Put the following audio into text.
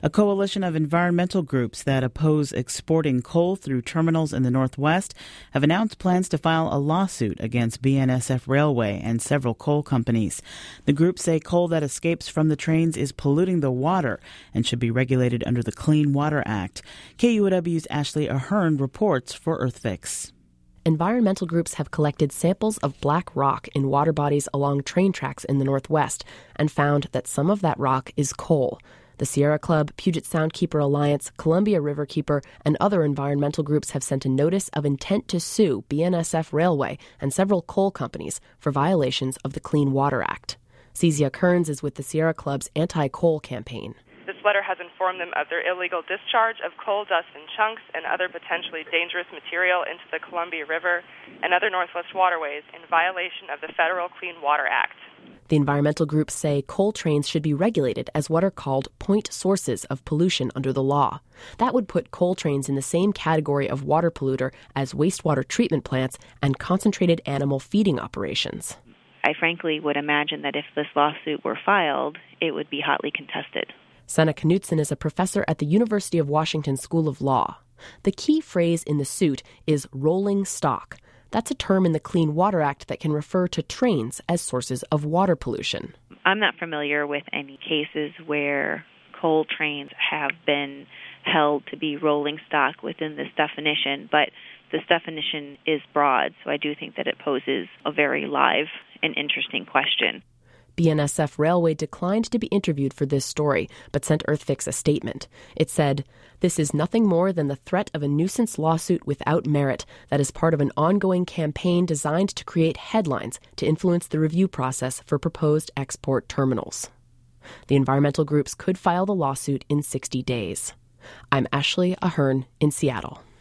A coalition of environmental groups that oppose exporting coal through terminals in the Northwest have announced plans to file a lawsuit against BNSF Railway and several coal companies. The groups say coal that escapes from the trains is polluting the water and should be regulated under the Clean Water Act. KUOW's Ashley Ahern reports for EarthFix. Environmental groups have collected samples of black rock in water bodies along train tracks in the Northwest and found that some of that rock is coal. The Sierra Club, Puget Sound Keeper Alliance, Columbia River Keeper, and other environmental groups have sent a notice of intent to sue BNSF Railway and several coal companies for violations of the Clean Water Act. Kezia Kearns is with the Sierra Club's anti-coal campaign. This letter has informed them of their illegal discharge of coal dust in chunks and other potentially dangerous material into the Columbia River and other Northwest waterways in violation of the Federal Clean Water Act. The environmental groups say coal trains should be regulated as what are called point sources of pollution under the law. That would put coal trains in the same category of water polluter as wastewater treatment plants and concentrated animal feeding operations. I frankly would imagine that if this lawsuit were filed, it would be hotly contested. Senna Knutson is a professor at the University of Washington School of Law. The key phrase in the suit is rolling stock. That's a term in the Clean Water Act that can refer to trains as sources of water pollution. I'm not familiar with any cases where coal trains have been held to be rolling stock within this definition, but this definition is broad, so I do think that it poses a very live and interesting question. BNSF Railway declined to be interviewed for this story, but sent EarthFix a statement. It said, "This is nothing more than the threat of a nuisance lawsuit without merit that is part of an ongoing campaign designed to create headlines to influence the review process for proposed export terminals." The environmental groups could file the lawsuit in 60 days. I'm Ashley Ahern in Seattle.